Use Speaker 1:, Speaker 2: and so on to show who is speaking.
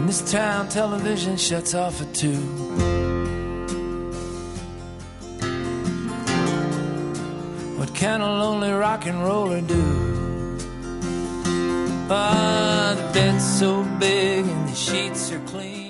Speaker 1: this town television shuts off at 2. What can a lonely rock and roller do? Ah, the bed's so big and the sheets are clean.